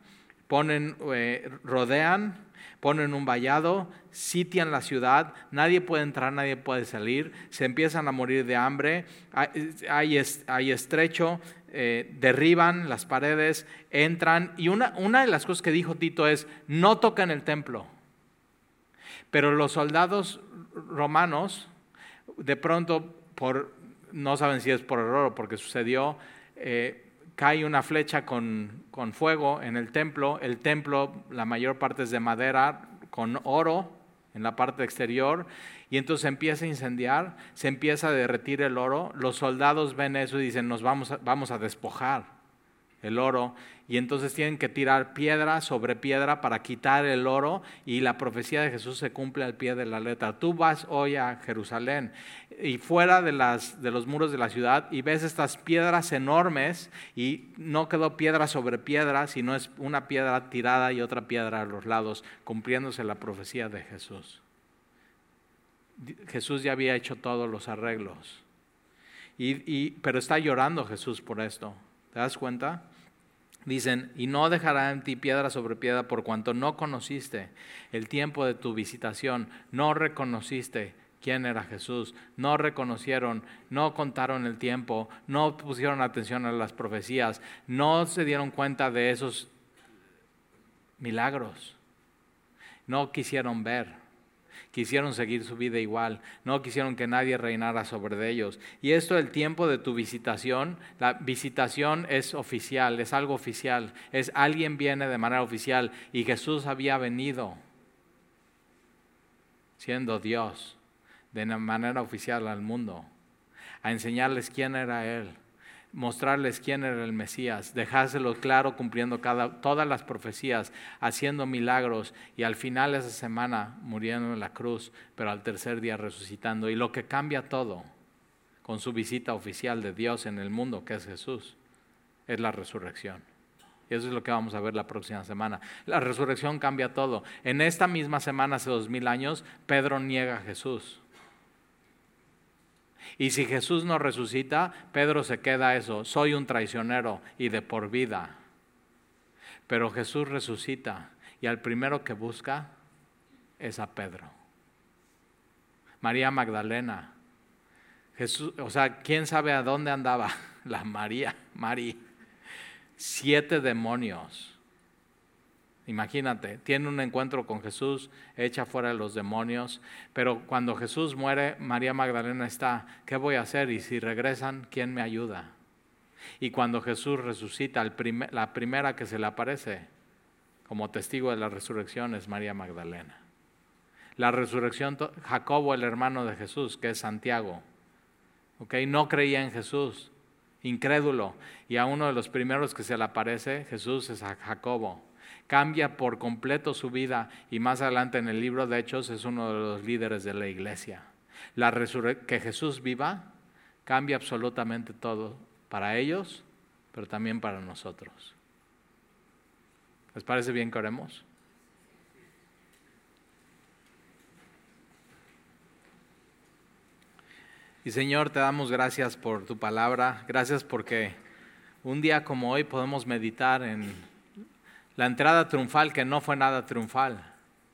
rodean, ponen un vallado, sitian la ciudad, nadie puede entrar, nadie puede salir, se empiezan a morir de hambre, hay estrecho, derriban las paredes, entran y una de las cosas que dijo Tito es, no toquen el templo. Pero los soldados romanos, de pronto, no saben si es por error o porque sucedió, cae una flecha con fuego en el templo, la mayor parte es de madera, con oro en la parte exterior, y entonces empieza a incendiar, se empieza a derretir el oro, los soldados ven eso y dicen, nos vamos a despojar el oro, y entonces tienen que tirar piedra sobre piedra para quitar el oro, y la profecía de Jesús se cumple al pie de la letra. Tú vas hoy a Jerusalén y fuera de los muros de la ciudad y ves estas piedras enormes, y no quedó piedra sobre piedra, sino es una piedra tirada y otra piedra a los lados, cumpliéndose la profecía de Jesús. Jesús ya había hecho todos los arreglos, pero está llorando Jesús por esto. ¿Te das cuenta? Dicen, y no dejará en ti piedra sobre piedra por cuanto no conociste el tiempo de tu visitación, no reconociste quién era Jesús, no reconocieron, no contaron el tiempo, no pusieron atención a las profecías, no se dieron cuenta de esos milagros, no quisieron ver. Quisieron seguir su vida igual, no quisieron que nadie reinara sobre ellos. Y esto, el tiempo de tu visitación, la visitación es oficial, es algo oficial, es alguien viene de manera oficial, y Jesús había venido siendo Dios de manera oficial al mundo, a enseñarles quién era Él, mostrarles quién era el Mesías, dejárselo claro cumpliendo todas las profecías, haciendo milagros, y al final de esa semana muriendo en la cruz, pero al tercer día resucitando. Y lo que cambia todo con su visita oficial de Dios en el mundo, que es Jesús, es la resurrección. Y eso es lo que vamos a ver la próxima semana. La resurrección cambia todo. En esta misma semana, hace 2000 años, Pedro niega a Jesús. Y si Jesús no resucita, Pedro se queda eso, soy un traicionero y de por vida. Pero Jesús resucita, y al primero que busca es a Pedro. María Magdalena. Jesús, ¿quién sabe a dónde andaba la María? 7 demonios. Imagínate, tiene un encuentro con Jesús, echa fuera a los demonios, pero cuando Jesús muere, María Magdalena está, ¿qué voy a hacer? Y si regresan, ¿quién me ayuda? Y cuando Jesús resucita, la primera que se le aparece como testigo de la resurrección es María Magdalena. La resurrección, Jacobo, el hermano de Jesús, que es Santiago, no creía en Jesús, incrédulo, y a uno de los primeros que se le aparece Jesús es a Jacobo. Cambia por completo su vida, y más adelante en el libro de Hechos es uno de los líderes de la iglesia. Que Jesús viva cambia absolutamente todo para ellos, pero también para nosotros. ¿Les parece bien que oremos? Y Señor, te damos gracias por tu palabra, gracias porque un día como hoy podemos meditar en la entrada triunfal, que no fue nada triunfal.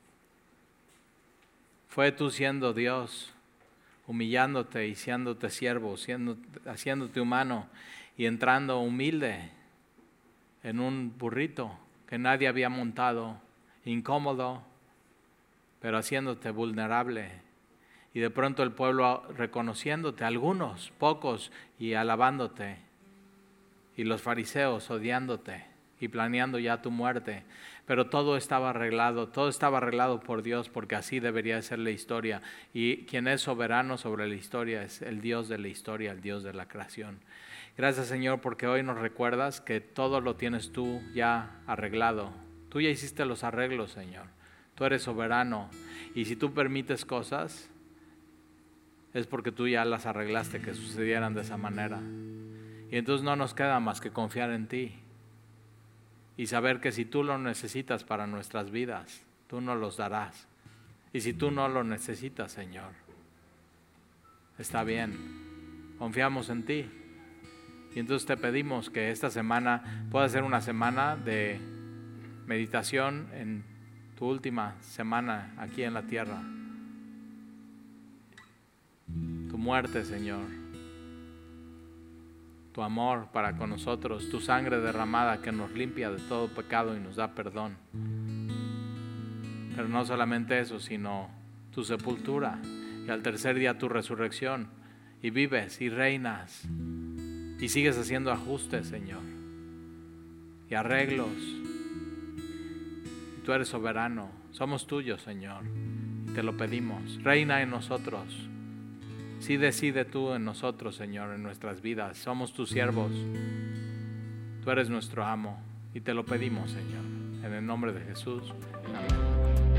Fue tú siendo Dios, humillándote y siéndote siervo, haciéndote humano y entrando humilde en un burrito que nadie había montado, incómodo, pero haciéndote vulnerable. Y de pronto el pueblo reconociéndote, algunos, pocos, y alabándote, y los fariseos odiándote y planeando ya tu muerte. Pero todo estaba arreglado por Dios, porque así debería ser la historia. Y quien es soberano sobre la historia es el Dios de la historia, el Dios de la creación. Gracias, Señor, porque hoy nos recuerdas que todo lo tienes tú ya arreglado. Tú ya hiciste los arreglos, Señor. Tú eres soberano. Y si tú permites cosas, es porque tú ya las arreglaste que sucedieran de esa manera. Y entonces no nos queda más que confiar en ti y saber que si tú lo necesitas para nuestras vidas, tú nos los darás. Y si tú no lo necesitas, Señor, está bien, confiamos en ti. Y entonces te pedimos que esta semana pueda ser una semana de meditación en tu última semana aquí en la tierra. Tu muerte, Señor, tu amor para con nosotros, tu sangre derramada que nos limpia de todo pecado y nos da perdón. Pero no solamente eso, sino tu sepultura y al tercer día tu resurrección, y vives y reinas y sigues haciendo ajustes, Señor. y arreglos. Tú eres soberano, somos tuyos, Señor, y te lo pedimos. Reina en nosotros. Sí, decide tú en nosotros, Señor, en nuestras vidas. Somos tus siervos. Tú eres nuestro amo y te lo pedimos, Señor. En el nombre de Jesús. Amén.